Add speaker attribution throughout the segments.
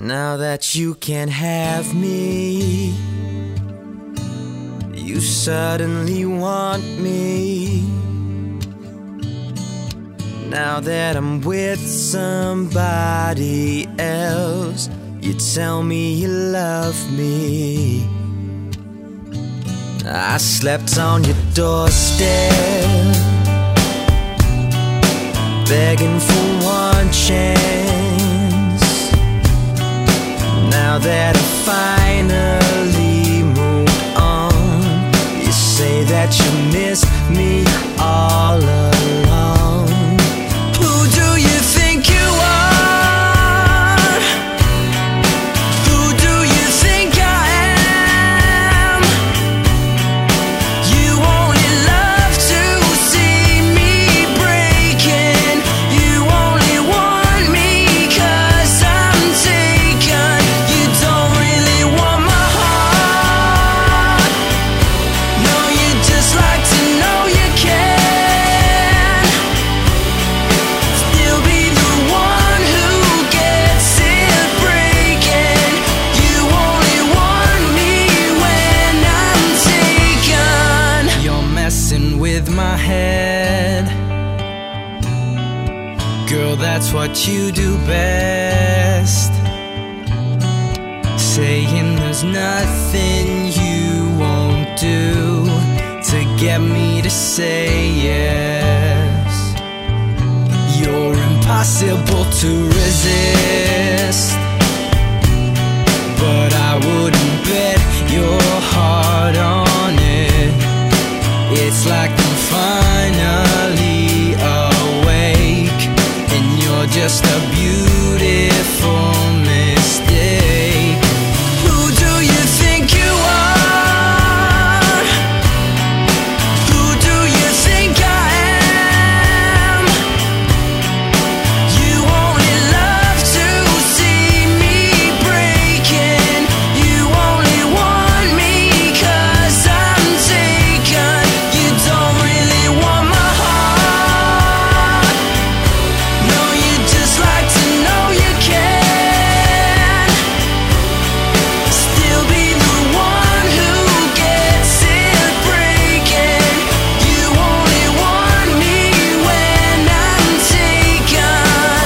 Speaker 1: Now that you can't have me, you suddenly want me. Now that I'm with somebody else, you tell me you love me. I slept on your doorstep, begging for one chance. Now that I finally moved on, you say that you missed me all along. Who do you think you are? Who do you think I am? You only love to see me breaking. You only want me 'cause I'm taken. You don't really want my heart. No, you just like to know you can still be the one who gets it breaking. You only want me when I'm taken. You're messing with my head, girl, that's what you do best. Saying there's nothing you won't do to get me to say yes. You're impossible to resist, but I wouldn't bet your heart on it. It's like I'm finally awake, and you're just a beautiful mistake. Who do you think you are? Who do you think I am? You only love to see me breaking. You only want me 'cause I'm taken. You don't really want my heart. No, you just like to know you can still be the one who gets it breaking. You only want me when I'm taken.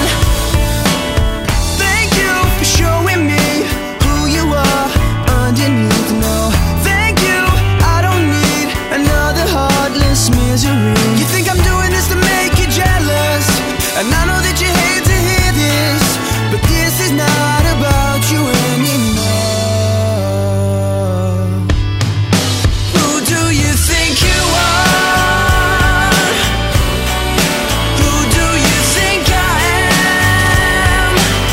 Speaker 1: Thank you for showing me who you are underneath. No, thank you, I don't need another heartless misery. You think I'm doing this to make you jealous, and I know that you hate to hear this, but this is not about you anymore. Who do you think you are? Who do you think I am?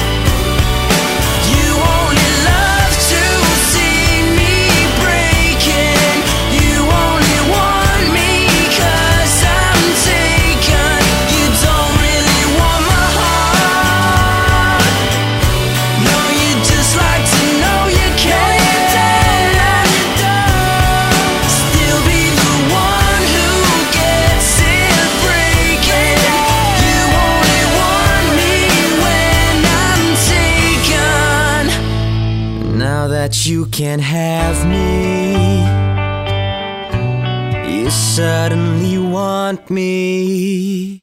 Speaker 1: You only love to see me breaking. You only want me 'cause I'm taken. You don't really want my heart. No, you just like to know you can still be the one who gets it breaking. You only want me when I'm taken. Now that you can't have me, you suddenly want me.